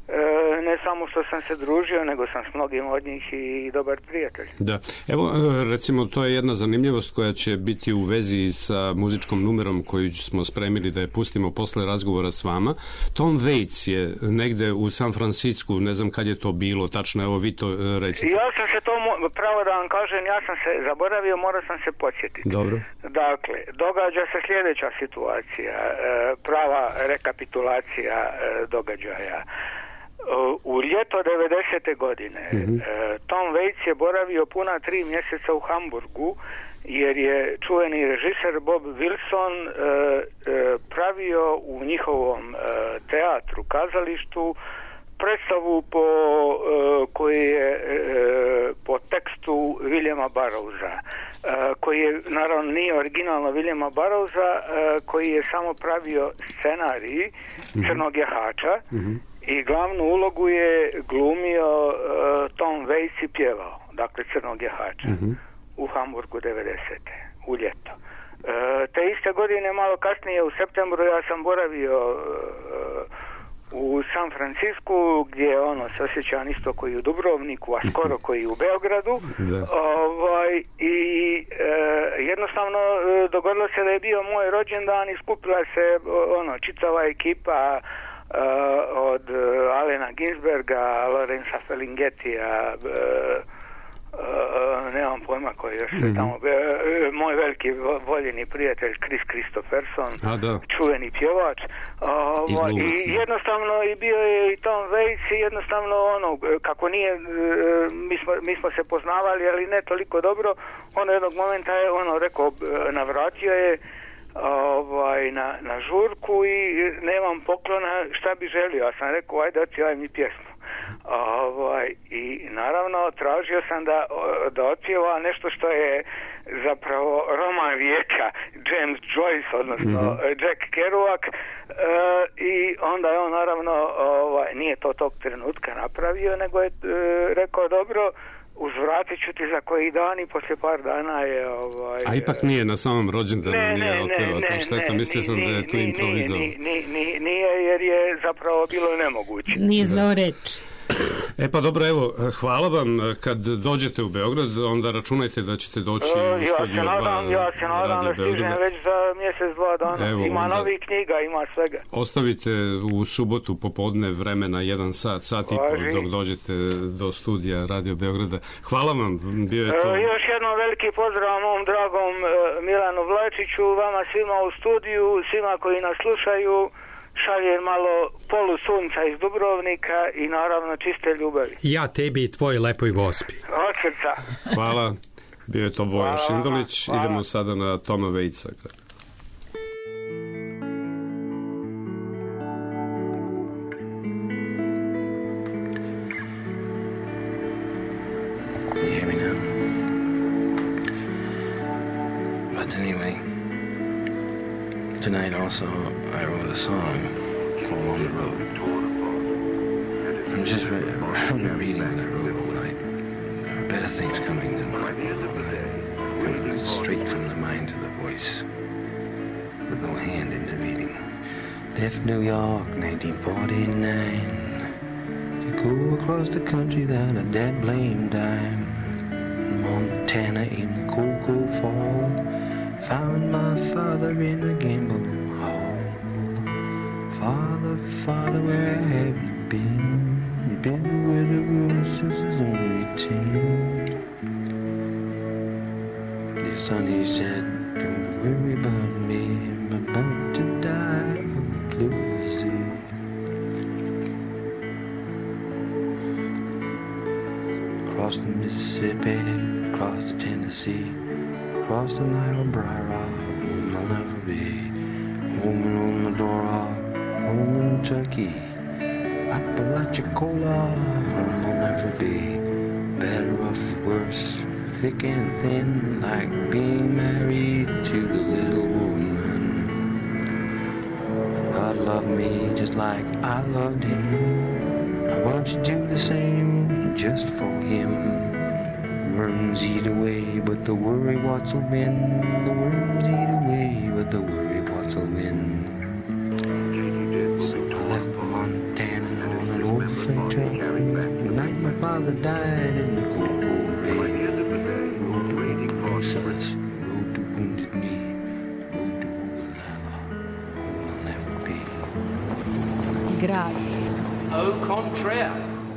ne samo što sam se družio, nego sam s mnogim od njih i dobar prijatelj. Da, evo recimo to je jedna zanimljivost koja će biti u vezi sa muzičkom numerom koju smo spremili da je pustimo posle razgovora s vama. Tom Waits je negde u San Francisku, ne znam kad je to bilo, tačno, evo vi to recite. Ja sam se to, pravo da vam kažem, ja sam se zaboravio, morao sam se podsjetiti. Dobro. Dakle, događa se sljedeća situacija, prava rekapitulacija događaja. U ljeto 90. godine Tom Waits je boravio puna 3 mjeseca u Hamburgu, jer je čuveni režiser Bob Wilson pravio u njihovom teatru, kazalištu, predstavu koji je po tekstu Williama Burroughsa, koji je, naravno, nije originalno Williama Burroughsa, koji je samo pravio scenarij Crnog jahača, i glavnu ulogu je glumio Tom Waits i pjevao, dakle Crnog jahača, u Hamburgu 90. u ljeto. Te iste godine, malo kasnije u septembru, ja sam boravio u San Francisku, gdje se osjećam isto koji u Dubrovniku, a skoro koji u Beogradu. I jednostavno dogodilo se da je bio moj rođendan i skupila se čitava ekipa od Alena Ginsberga, Lorenza Ferlinghettija, nemam pojma koji još se tamo, moj veliki voljeni prijatelj Chris Christopherson, čuveni pjevač, i jednostavno i bio je i Tom Waits, i jednostavno kako nije, mi smo se poznavali, ali ne toliko dobro, jednog momenta je rekao, navratio je na žurku i nemam poklona, šta bi želio. Ja sam rekao, ajde otpjevaj mi pjesmu. I naravno tražio sam da otpjeva nešto što je zapravo roman vijeka James Joyce, odnosno Jack Kerouac, i onda je on naravno nije to tog trenutka napravio, nego je rekao dobro, uzvratit ću ti za koji dan, i poslije par dana je a ipak nije na samom rođendanu nije otpevao to šteta, mislio sam da je to improvizovao. Nije, jer je zapravo bilo nemoguće. Nije znao reći. E pa dobro, evo, hvala vam. Kad dođete u Beograd, onda računajte da ćete doći u studiju 2. Ja se nadam da stižem već za mjesec, 2 dana. Evo, ima novih knjiga, ima svega. Ostavite u subotu popodne vremena 1 sat i pol dok dođete do studija Radio Beograda. Hvala vam, bio je to... Još jednom veliki pozdrav mom dragom Milanu Vlajčiću, vama svima u studiju, svima koji nas slušaju. Šaljem malo polu sunca iz Dubrovnika i naravno čiste ljubavi. Ja tebi i tvoj lepoj Gospi. Od srca. Hvala. Bio je to Voja Šindolić. Hvala. Idemo sada na Toma Vejca. Tonight also I wrote a song called On the Road. I'm just reading that I wrote overnight. Better things coming than coming straight from the mind to the voice, with no hand intervening. Left New York, 1949, to go across the country without a dead blame dime. Montana in the cold, cold fall. Found my father in a gamble hall. Father, father, where have you been? You've been with a woman since I was only 10. Dear son, he said, don't worry about me. I'm about to die of pleurisy. Across the Mississippi, across the Tennessee, across the Niobrara, home I'll never be. Home on Medora, home in Turkey, Apalachicola, home I'll never be. Better off, worse, thick and thin, like being married to the little woman. God loved me just like I loved him. Why won't you do the same just for him? Worms eat away, but the worry what's will win. The worms eat away, but the worry what's will win. So I left Montana on an old freight train. The night my father died in the cold, cold rain. Road to waiting horses, road to wounded knee, road to who will never be. Grad. Au contraire.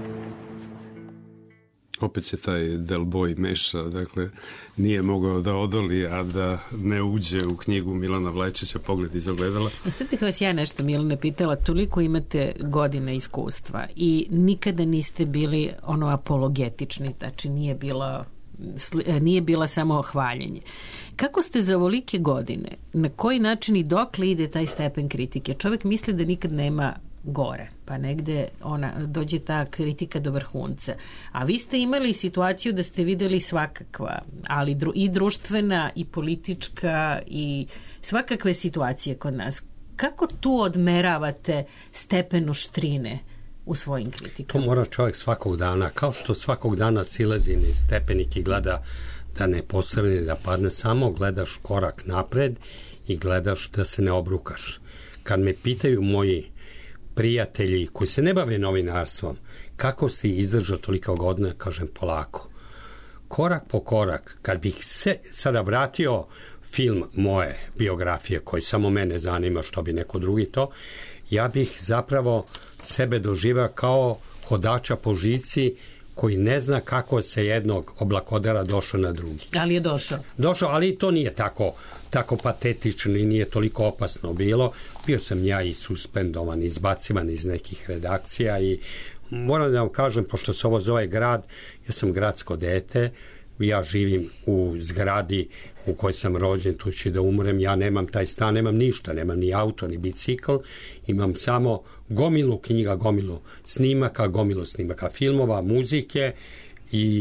Opet se taj Del Boy meša, dakle, nije mogao da odoli, a da ne uđe u knjigu Milana Vlajčića Pogled iz ogledala. Sad bih vas ja nešto, Milane, pitala, toliko imate godine iskustva i nikada niste bili apologetični, znači nije bila samo hvaljenje. Kako ste za ovolike godine, na koji način i dokle ide taj stepen kritike? Čovjek misli da nikad nema gore, pa negde dođe ta kritika do vrhunca. A vi ste imali situaciju da ste videli svakakva, ali i društvena i politička i svakakve situacije kod nas. Kako tu odmeravate stepen oštrine u svojim kritikama? To mora čovjek svakog dana, kao što svakog dana silazi niz stepenik i gleda da ne posrne, da padne, samo gledaš korak napred i gledaš da se ne obrukaš. Kad me pitaju moji prijatelji koji se ne bave novinarstvom, kako si izdržao toliko godina, kažem polako. Korak po korak, kad bih se sada vratio film moje biografije, koji samo mene zanima što bi neko drugi to, ja bih zapravo sebe doživao kao hodača po žici koji ne zna kako se jednog oblakodera došao na drugi. Ali je došao. Došao, ali to nije tako patetično i nije toliko opasno bilo. Bio sam ja i suspendovan, izbacivan iz nekih redakcija i moram da vam kažem, pošto se ovo zove grad, ja sam gradsko dete, ja živim u zgradi u kojoj sam rođen, tu ću da umrem, ja nemam taj stan, nemam ništa, nemam ni auto, ni bicikl, imam samo gomilu knjiga, gomilu snimaka filmova, muzike i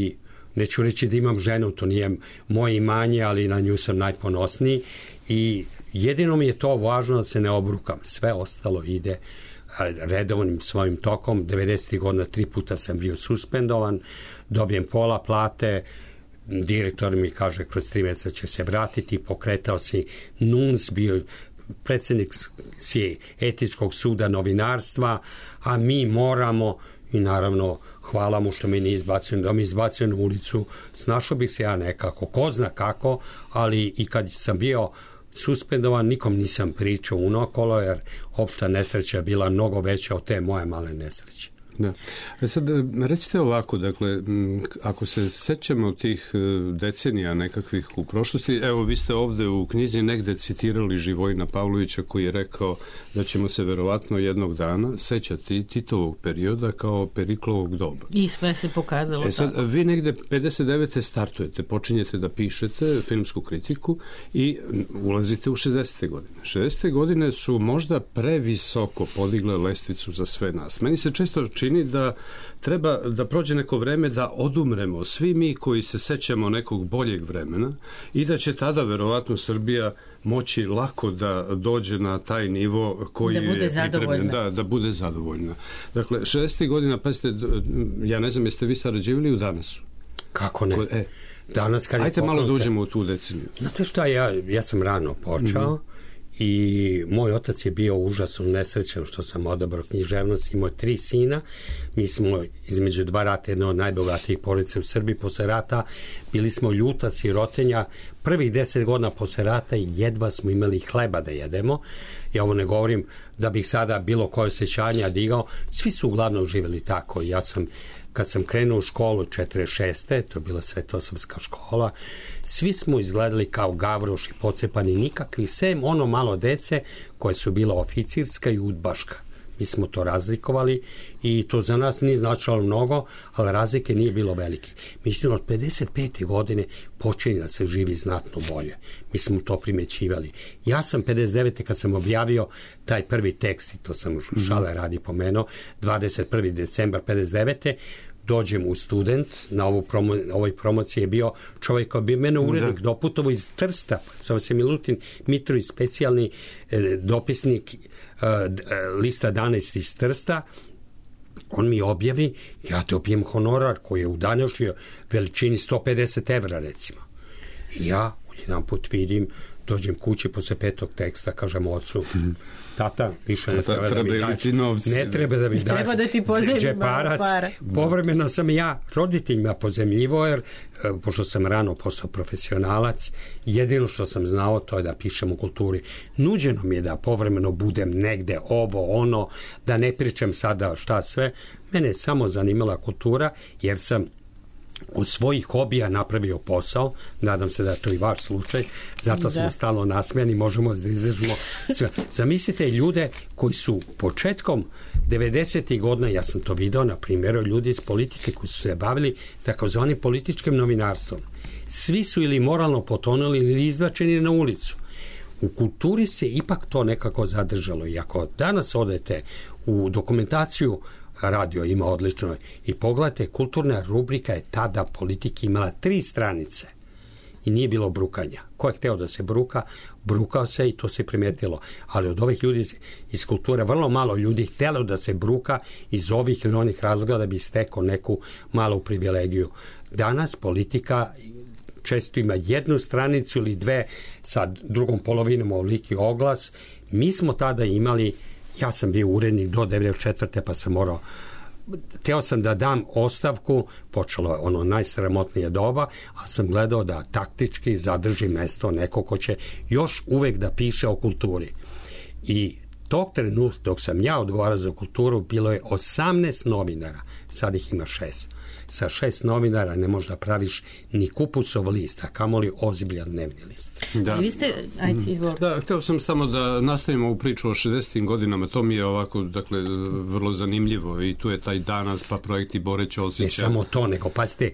neću reći da imam ženu, to nije moje imanje, ali na nju sam najponosniji i jedino mi je to važno da se ne obrukam. Sve ostalo ide redovnim svojim tokom. 90. godina 3 puta sam bio suspendovan, dobijem pola plate, direktor mi kaže kroz 3 mjeseca će se vratiti, pokretao si NUNS, bio predsjednik si etičkog suda novinarstva, a mi moramo, i naravno hvala mu što mi ne izbacujem, da mi izbacujem na ulicu, snašao bih se ja nekako, ko zna kako, ali i kad sam bio suspendovan, nikom nisam pričao unokolo, jer opšta nesreća je bila mnogo veća od te moje male nesreće. Da. Sad, recite ovako, dakle, ako se sećamo tih decenija nekakvih u prošlosti, evo, vi ste ovde u knjizi negde citirali Živojina Pavlovića koji je rekao da ćemo se verovatno jednog dana sećati Titovog perioda kao Periklovog doba. I sve se pokazalo sad, tako. Vi negde 59. startujete, počinjete da pišete filmsku kritiku i ulazite u 60. godine. 60. godine su možda previsoko podigle lestvicu za sve nas. Meni se često čini da treba da prođe neko vreme da odumremo svi mi koji se sećamo nekog boljeg vremena i da će tada verovatno Srbija moći lako da dođe na taj nivo koji da bude je pripremljen. Da bude zadovoljna. Dakle, 60. godina, pazite, ja ne znam, jeste vi sarađivali u Danasu? Kako ne? Danas kad ajte malo da uđemo u tu deceniju. Znate šta, ja sam rano počeo, i moj otac je bio užasno nesrećan što sam odabrao književnost, imao 3 sina, mi smo između 2 rata jedna od najbogatijih porodica u Srbiji posle rata, bili smo ljuta sirotenja, prvih 10 godina posle rata jedva smo imali hleba da jedemo, ja ovo ne govorim da bih sada bilo koje osjećanja digao, svi su uglavnom živjeli tako, ja sam kad sam krenuo u školu 46. to je bila Svetosavska škola, svi smo izgledali kao gavroši, pocepani, nikakvi, sem ono malo dece koje su bila oficirska i udbaška. Mi smo to razlikovali i to za nas nije značilo mnogo, ali razlike nije bilo velike. Međutim, od 55. godine počinje da se živi znatno bolje. Mi smo to primećivali. Ja sam 59. kad sam objavio taj prvi tekst, i to sam šale radi pomenuo, 21. decembar 59. dođem u Student, na ovoj promociji je bio čovjek koji bi mene urednik doputovo iz Trsta, zove se Milutin Mitrović, specijalni dopisnik lista 11 iz Trsta, on mi objavi, ja dobijem honorar koji je u današnjoj veličini 150 evra recimo. I ja jedan put vidim, dođem kući posle 5. teksta, kažem ocu, tata, više ne treba da mi daš, ne treba da mi daš, treba da ti pozajmim malo para. Povremeno sam ja roditeljima pozajmljivo, jer pošto sam rano postao profesionalac, jedino što sam znao to je da pišem u kulturi. Nuđeno mi je da povremeno budem negde ovo, ono, da ne pričam sada šta sve. Mene je samo zanimala kultura, jer sam od svojih hobija napravio posao, nadam se da je to i vaš slučaj, zato smo stalno nasmejani, možemo da izražimo sve. Zamislite ljude koji su početkom 90. godina, ja sam to video na primjeru ljudi iz politike koji su se bavili takozvanim političkim novinarstvom. Svi su ili moralno potonuli ili izbačeni na ulicu. U kulturi se ipak to nekako zadržalo i ako danas odete u dokumentaciju, radio ima odlično, i pogledajte, kulturna rubrika je tada politike imala 3 stranice i nije bilo brukanja. Ko je hteo da se bruka, brukao se i to se primetilo. Ali od ovih ljudi iz kulture, vrlo malo ljudi htelo da se bruka iz ovih ili onih razloga da bi stekao neku malu privilegiju. Danas politika često ima 1 stranicu ili 2 sa drugom polovinom ovoliki oglas. Mi smo tada imali, ja sam bio urednik do 94. pa sam morao, teo sam da dam ostavku, počelo je ono najsramotnije doba, ali sam gledao da taktički zadrži mesto neko ko će još uvek da piše o kulturi. I tog trenutka dok sam ja odgovarao za kulturu bilo je 18 novinara, sad ih ima 6. Sa 6 novinara ne možda praviš ni kupusov list, a kamoli ozbiljan dnevni list. Da. Vi ste, ajde, izvoli. Da, htio sam samo da nastavimo ovu priču o 60. godinama, to mi je ovako, dakle, vrlo zanimljivo i tu je taj Danas, pa projekti Bore Ćosića. Ne samo to, nego pazite,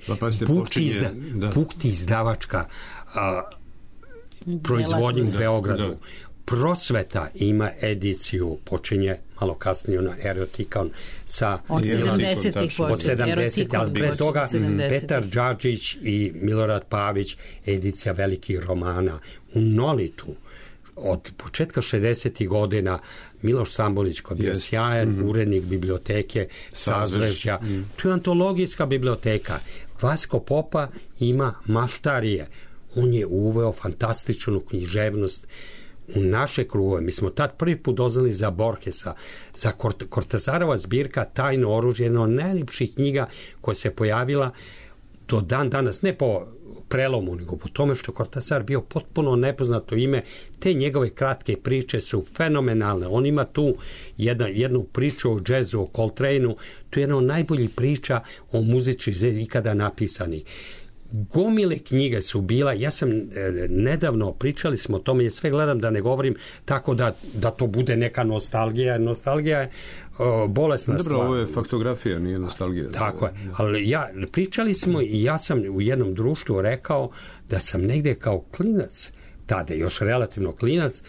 pukti izdavačka proizvodnja u Beogradu. Prosveta ima ediciju, počinje malo kasnije na Erotikon sa od 70-ih od 70, ali pre toga Petar Đađić i Milorad Pavić, edicija velikih romana u Nolitu. Od početka 60. godina Miloš Sambolić koji je bio sjajan urednik biblioteke Sazvežđa. To je antologijska biblioteka. Vasko Popa ima maštarije. On je uveo fantastičnu književnost u naše krugove. Mi smo tad prvi put doznali za Borgesa, za Kortazarova zbirka Tajno oružje, jedna od najljepših knjiga koja se pojavila do dan danas, ne po prelomu, nego po tome što Kortazar bio potpuno nepoznato ime. Te njegove kratke priče su fenomenalne. On ima tu jednu priču o džezu, o Coltraneu. To je jedna od najboljih priča o muzici ikada napisani. Gomile knjige su bila, ja sam nedavno, pričali smo o tome, ja sve gledam da ne govorim tako da to bude neka nostalgija. Nostalgija je bolesna stvar. Dobro, ovo je faktografija, nije nostalgija. Tako je, ali pričali smo i ja sam u jednom društvu rekao da sam negde kao klinac, tada još relativno klinac,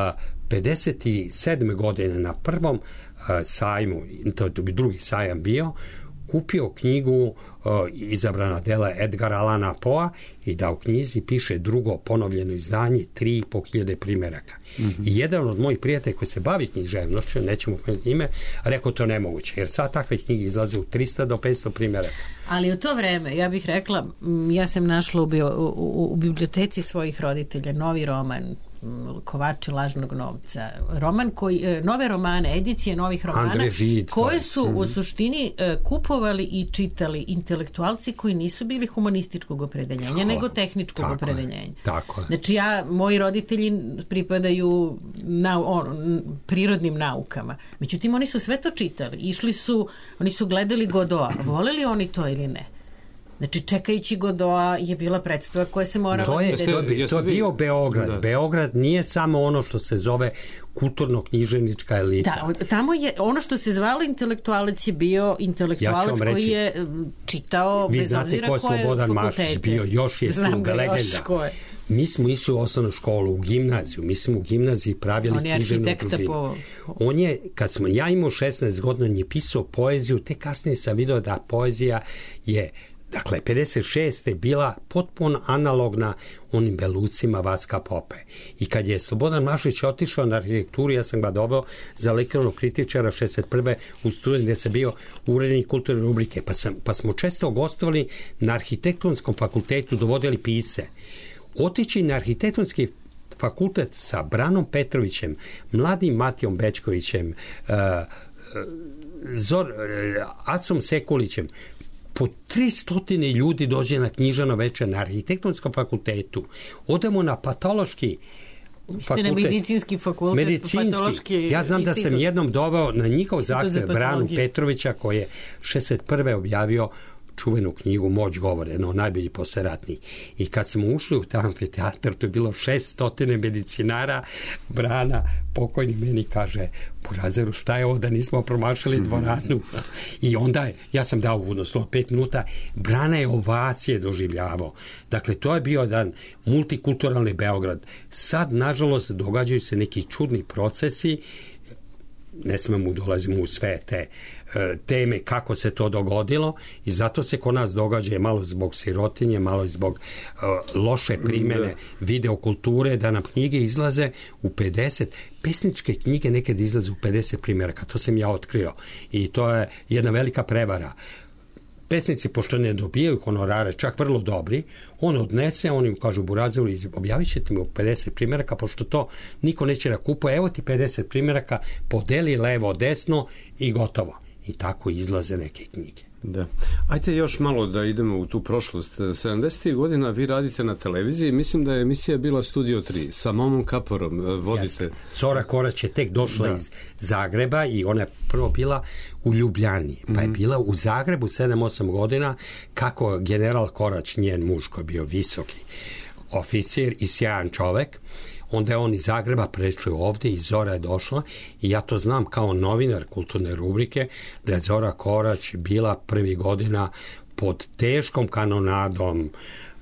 57. godine na prvom sajmu, to bi drugi sajam bio, kupio knjigu izabrana dela Edgara Allana Poea i da u knjizi piše drugo ponovljeno izdanje 3.500 primjeraka. I jedan od mojih prijatelja koji se bavi književnošću, nećemo pomenuti ime, rekao to nemoguće, jer sad takve knjige izlaze u 300 do 500 primjeraka. Ali u to vreme, ja bih rekla, ja sam našla u biblioteci svojih roditelja novi roman Kovači lažnog novca. Nove romane, edicije novih romana koje su u suštini kupovali i čitali intelektualci koji nisu bili humanističkog opredeljenja, nego tehničkog opredeljenja. Znači moji roditelji pripadaju prirodnim naukama. Međutim, oni su sve to čitali. Oni su gledali Godoa. Voleli oni to ili ne? Znači, čekajući Godoa je bila predstava koja se morala... To je bio Beograd. Da. Beograd nije samo ono što se zove kulturno-književnička elita. Da, tamo je ono što se zvalo intelektualac je bio intelektualac koji je čitao bez obzira koje fakultete. Vi znate ko je Slobodan Mašić bio, još je tu legenda. Mi smo išli u osnovnu školu, u gimnaziju. Mi smo u gimnaziji pravili književnu družinu. On je, ja imao 16 godina, on je pisao poeziju, te kasnije sam vidio da poezija je, dakle, 56. bila potpuno analogna onim belucima Vaska Pope. I kad je Slobodan Mašić otišao na arhitekturu, ja sam ga doveo za likovnog kritičara 61. u studiju gde sam bio urednik kulturne rubrike. Pa smo često gostovali na arhitektonskom fakultetu, dovodili pise. Otići na arhitektonski fakultet sa Branom Petrovićem, mladim Matijom Bečkovićem, Acom Sekulićem, po 300 ljudi dođe na knjižano večer na arhitektonskom fakultetu. Odemo na patološki fakultet. Medicinski fakultet. Ja znam da sam jednom doveo na njihov zahtev Branu Petrovića koji je 61. objavio čuvenu knjigu Moć govora, jedno od najboljih posleratnih. I kad smo ušli u taj amfiteatar, to je bilo 600 medicinara, Brana pokojni meni kaže, Burazeru, šta je ovo da nismo promašali dvoranu? I onda ja sam dao uvodno slovo 5 minuta, Brana je ovacije doživljavao. Dakle, to je bio jedan multikulturalni Beograd. Sad, nažalost, događaju se neki čudni procesi, ne smemo dolazimo u sve te teme kako se to dogodilo i zato se kod nas događa malo zbog sirotinje, malo i zbog loše primene videokulture, da nam knjige izlaze u 50, pesničke knjige nekad izlaze u 50 primjeraka, to sam ja otkrio i to je jedna velika prevara. Pesnici, pošto ne dobijaju honorare, čak vrlo dobri, on odnese, oni mu kažu, Burazeru, objavit ćete mi u 50 primjeraka, pošto to niko neće da kupuje, evo ti 50 primjeraka, podeli levo, desno i gotovo. I tako izlaze neke knjige. Da. Ajde još malo da idemo u tu prošlost. 70. godina vi radite na televiziji, mislim da je emisija bila Studio 3, sa Momom Kaporom vodite. Jasne. Zora Korać je tek došla iz Zagreba i ona je prvo bila u Ljubljani, pa je bila u Zagrebu 7-8 godina, kako general Korać, njen muž koji je bio visoki oficir i sjajan čovek. Onda je on iz Zagreba prešao ovdje i Zora je došla i ja to znam kao novinar kulturne rubrike da je Zora Korać bila prvi godina pod teškom kanonadom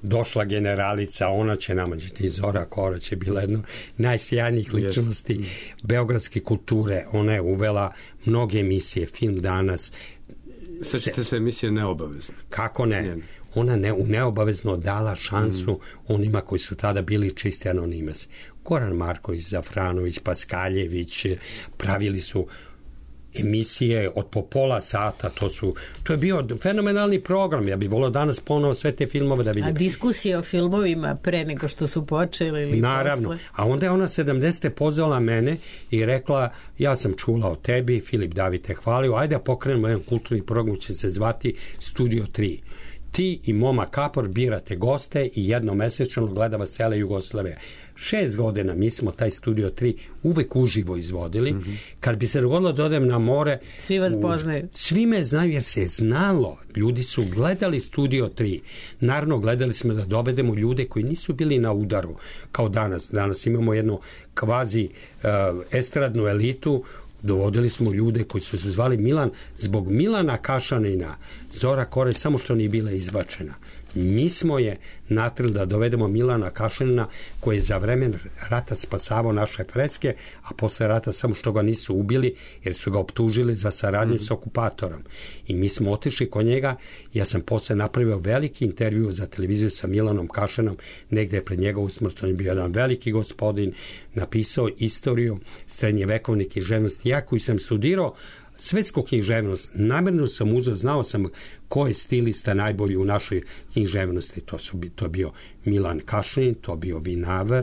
došla generalica, ona će nama, Zora Korać je bila jedna najsjajnijih ličnosti beogradske kulture, ona je uvela mnoge emisije, Film danas. Sećate se emisije Neobavezno? Kako ne? Ona neobavezno dala šansu onima koji su tada bili čisti anonimasi. Goran Marković, Zafranović, Paskaljević, pravili su emisije od po pola sata, to je bio fenomenalni program, ja bih volio danas ponovo sve te filmove da vidim. A diskusije o filmovima pre nego što su počeli ili naravno, posle? A onda je ona 70. pozvala mene i rekla, ja sam čula o tebi, Filip David te hvalio, ajde da pokrenemo jedan kulturni program, će se zvati Studio 3. Ti i Moma Kapor birate goste i jednomesečno gleda vas cela Jugoslavija. 6 godina mi smo taj Studio 3 uvek uživo izvodili. Kad bi se dogodilo da odem na more, svi vas poznaju. Svi me znaju jer se je znalo. Ljudi su gledali Studio 3. Naravno, gledali smo da dovedemo ljude koji nisu bili na udaru kao danas. Danas imamo jednu kvazi estradnu elitu. Dovodili smo ljude koji su se zvali Milan, zbog Milana Kašanina, Zora Korać samo što nije bila izbačena. Mi smo je natrili da dovedemo Milana Kašanina koji je za vremen rata spasavao naše freske, a posle rata samo što ga nisu ubili jer su ga optužili za saradnju s okupatorom. I mi smo otišli kod njega, ja sam posle napravio veliki intervju za televiziju sa Milanom Kašanom, negde je pred njegovu smrt, on je bio jedan veliki gospodin, napisao istoriju srednjevekovne književnosti. Ja koji sam studirao svetsku književnost, namjerno sam uzeo, znao sam ko je stilista najbolji u našoj književnosti. To bio Milan Kašanin, to bio Vinaver,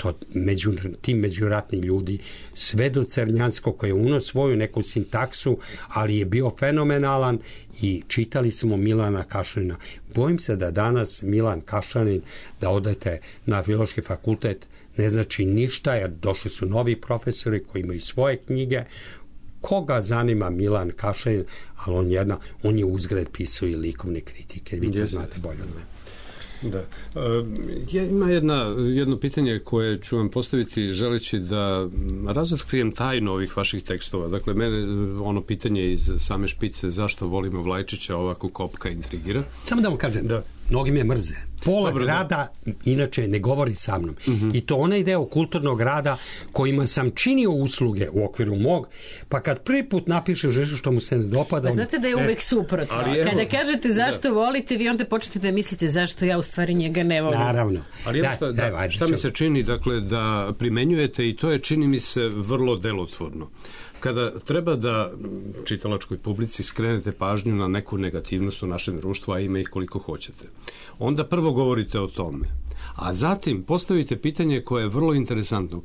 ti međuratni ljudi, sve do Crnjanskog koji je unio svoju neku sintaksu, ali je bio fenomenalan i čitali smo Milana Kašanina. Bojim se da danas Milan Kašanin, da odete na Filološki fakultet, ne znači ništa, jer došli su novi profesori koji imaju svoje knjige. Koga zanima Milan Kašanin, ali on je uzgred pisao i likovne kritike, vi to znate bolje od mene. Da. Ima jedno pitanje koje ću vam postaviti želeći da razotkrijem tajnu ovih vaših tekstova. Dakle, mene ono pitanje iz same špice zašto volimo Vlajčića ovako kopka intrigira. Samo da vam kažem, mnogi me mrze. Pola grada inače ne govori sa mnom. I to onaj deo kulturnog rada kojima sam činio usluge u okviru mog, pa kad prvi put napišem nešto što mu se ne dopada... Pa znate da je uvek suprotno. Kada kažete zašto volite, vi onda počnete da mislite zašto ja u stvari njega ne volim. Naravno. Ali šta mi se čini, dakle, da primenjujete i to je, čini mi se, vrlo delotvorno. Kada treba da čitalačkoj publici skrenete pažnju na neku negativnost u našem društvu, a ima ih koliko hoćete, onda prvo govorite o tome, a zatim postavite pitanje koje je vrlo interesantno.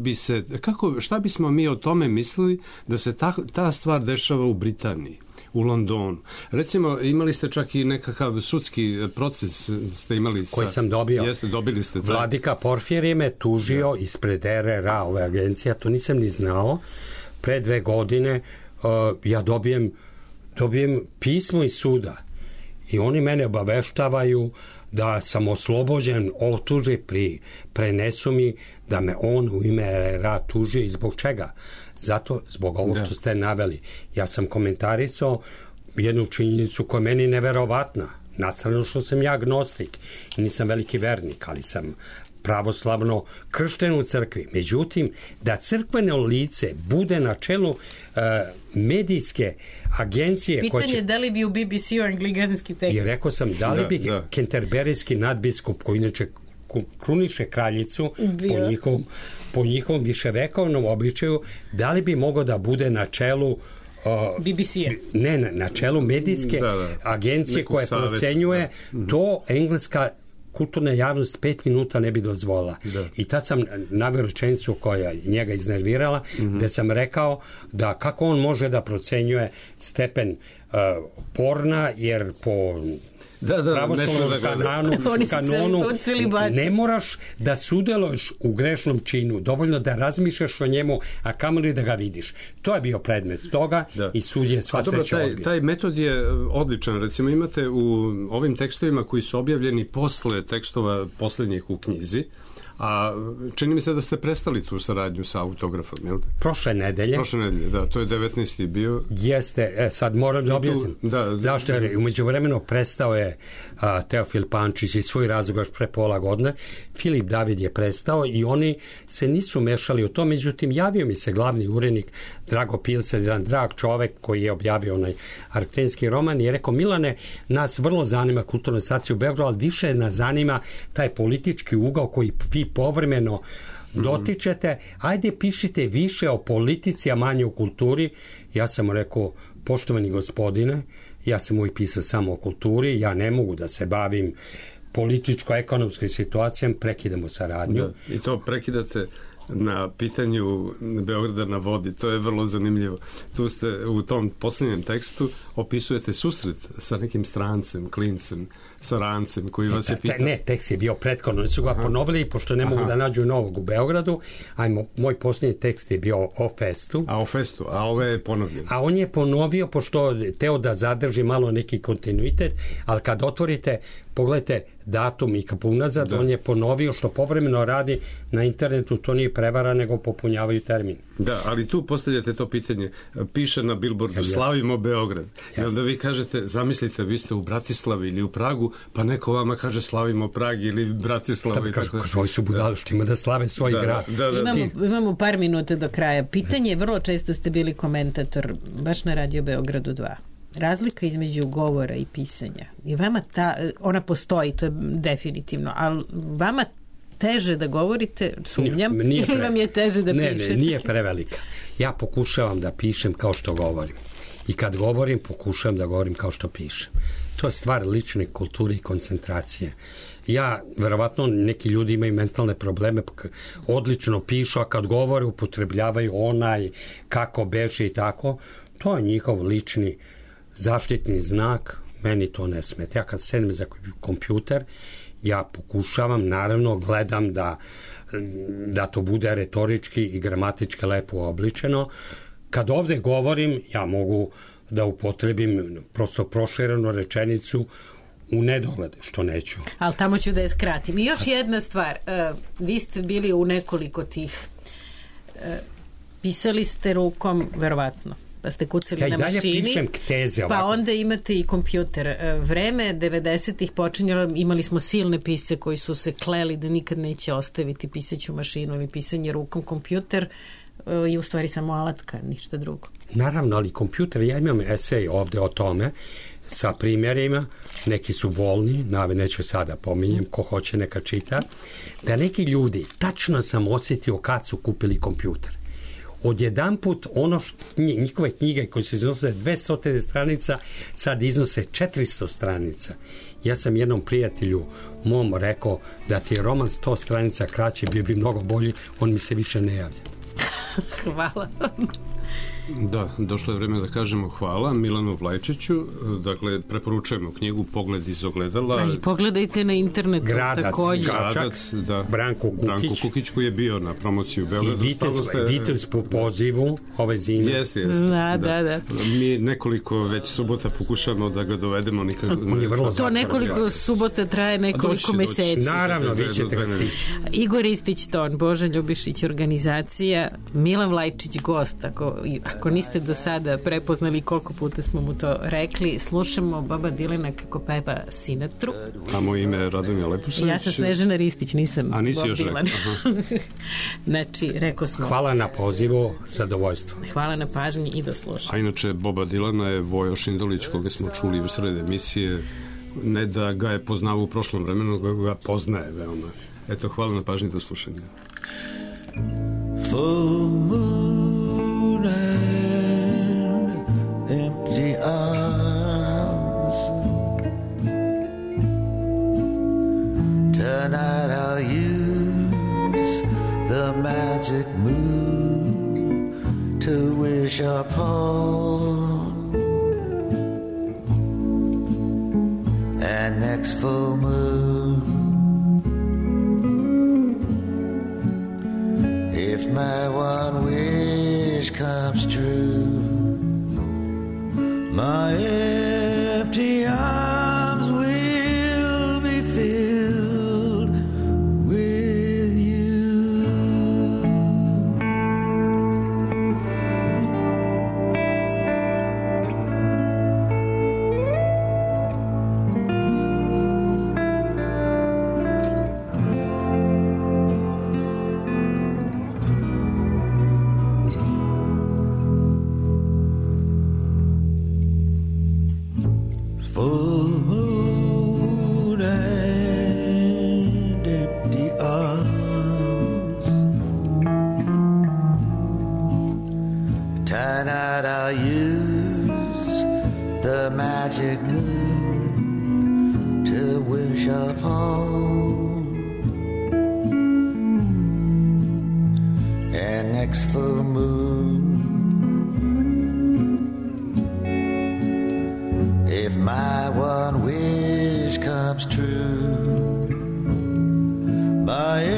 Šta bismo mi o tome mislili da se ta stvar dešava u Britaniji, u Londonu? Recimo, imali ste čak i nekakav sudski proces, ste imali koji sam dobio. Jeste, dobili ste. Vladika Porfirije me tužio ispred RRA, ove agencije, to nisam ni znao. Pre 2 godine ja dobijem pismo iz suda i oni mene obaveštavaju da sam oslobođen optužbe, prenesu mi da me on u ime RRA tužio. I zbog čega? Zbog ovo što ste naveli. Ja sam komentarisao jednu činjenicu koja je meni neverovatna. Nastavno što sam ja agnostik i nisam veliki vernik, ali sam pravoslavno kršten u crkvi. Međutim, da crkveno lice bude na čelu medijske agencije... Pitanje da li bi u BBC-u anglikanski tekst? I rekao sam, da li bi kenterberijski nadbiskup, koji inače kruniše kraljicu po njihovom viševekovnom običaju, da li bi mogao da bude na čelu BBC-a? Ne, na čelu medijske agencije koja procenjuje to engleska kulturna javnost 5 minuta ne bi dozvolila. I tad sam naveo rečenicu koja njega iznervirala, gde sam rekao da kako on može da procenjuje stepen porna, jer po pravoslavnom kanonu ne moraš da sudeluješ u grešnom činu, dovoljno da razmišljaš o njemu, a kamoli da ga vidiš. To je bio predmet toga i sud je sva sreća odbio. Taj metod je odličan. Recimo imate u ovim tekstovima koji su objavljeni posle tekstova poslednjih u knjizi, A čini mi se da ste prestali tu saradnju sa autografom, jel te? Prošle nedelje, da, to je 19. bio. Jeste, sad moram da objasnim. Zašto? Jer umeđu vremenu prestao je Teofil Pančić iz svoj razloga još pre pola godine. Filip David je prestao i oni se nisu mešali u to, međutim javio mi se glavni urednik Drago Pilcer, jedan drag čovek koji je objavio onaj argtinski roman i je rekao, Milane, nas vrlo zanima kulturna stacija u Beogradu, ali više nas zanima taj politički ugao koji vi povremeno dotičete, ajde pišite više o politici, a manje o kulturi. Ja sam mu rekao, poštovani gospodine, ja sam uvijek pisao samo o kulturi, ja ne mogu da se bavim političko-ekonomskoj situacijom, prekidamo saradnju. Da, i to prekidate na pitanju Beograda na vodi, to je vrlo zanimljivo. Tu ste u tom posljednjem tekstu opisujete susret sa nekim strancem, klincem, sarancem koji vas je pitao. Ne, tekst je bio prethodno, oni su ga ponovili, pošto ne mogu da nađu novog u Beogradu, a moj posljednji tekst je bio o festu. A o festu, a ove je ponovljen. A on je ponovio, pošto teo da zadrži malo neki kontinuitet, ali kad otvorite, pogledajte datum i kapu unazad, on je ponovio što povremeno radi na internetu, to nije prevara, nego popunjavaju termin. Da, ali tu postavljate to pitanje, piše na billboardu, slavimo Beograd. I onda vi kažete, zamislite, vi ste u Bratislavi ili u Pragu, pa neko vama kaže slavimo Prag ili Bratislavu. Ovi su budali što ima da slave svoj grad. Imamo par minuta do kraja. Pitanje, vrlo često ste bili komentator baš na Radio Beogradu 2. Razlika između govora i pisanja. I vama ona postoji, to je definitivno, ali vama teže da govorite, sumnjam, ili vam je teže da pišete? Ne, nije prevelika. Ja pokušavam da pišem kao što govorim. I kad govorim, pokušavam da govorim kao što pišem. To je stvar lične kulture i koncentracije. Verovatno neki ljudi imaju mentalne probleme, odlično pišu, a kad govore upotrebljavaju onaj, kako beže i tako. To je njihov lični zaštitni znak, meni to ne smeta. Ja kad sedem za kompjuter, ja pokušavam, naravno gledam da to bude retorički i gramatički lepo obličeno. Kad ovde govorim, ja mogu da upotrebim prosto proširenu rečenicu u nedogled, što neću. Ali tamo ću da je skratim. I još jedna stvar, vi ste bili u nekoliko tih, pisali ste rukom, verovatno, pa ste kucali na mašini, pa onda imate i kompjuter. Vreme 90-ih počinjalo, imali smo silne pisce koji su se kleli da nikad neće ostaviti pisaću mašinu ili pisanje rukom. Kompjuter je u stvari samo alatka, ništa drugo. Naravno, ali kompjuter, ja imam esej ovde o tome sa primjerima, neki su bolni, neću sada pominjem, ko hoće neka čita, da neki ljudi, tačno sam osjetio kad su kupili kompjuter. Odjedanput njihove knjige koje se iznose 200 stranica sad iznose 400 stranica. Ja sam jednom prijatelju mom rekao da ti je roman 100 stranica kraći, bio bi mnogo bolji, on mi se više ne javlja. Hvala. Da, došlo je vreme da kažemo hvala Milanu Vlajčiću. Dakle, preporučujemo knjigu Pogled iz ogledala. I pogledajte na internetu. Gradac, Branko Kukić koji je bio na promociji u Beogradu. I Vitez po pozivu ove zime. Jeste. Zna, da. Mi nekoliko već subota pokušamo da ga dovedemo nikad. To nekoliko subota traje nekoliko meseci. Naravno, vi ćete ga stići. Igor Ristić-Ton, Boža Ljubišić organizacija, Milan Vlajčić gost, ako niste do sada prepoznali koliko puta smo mu to rekli, slušamo Boba Dilana kako peva Sinatru. A moje ime je Radomir Lepušević. Ja sam Snežana Ristić, nisam Bob Dylan. Znači, rekao smo. Hvala na pozivu, zadovoljstvo. Hvala na pažnji i da slušamo. A inače, Boba Dilana je Vojo Šindolić, koga smo čuli u sred emisije. Ne da ga je poznao u prošlom vremenu, ga poznaje veoma. Eto, hvala na pažnji, do slušanja. Full moon and empty arms. Tonight I'll use the magic moon to wish upon. And next full moon, if my one wish comes true, my empty arms will be filled with you. wish upon. And next full moon, if my one wish comes true, my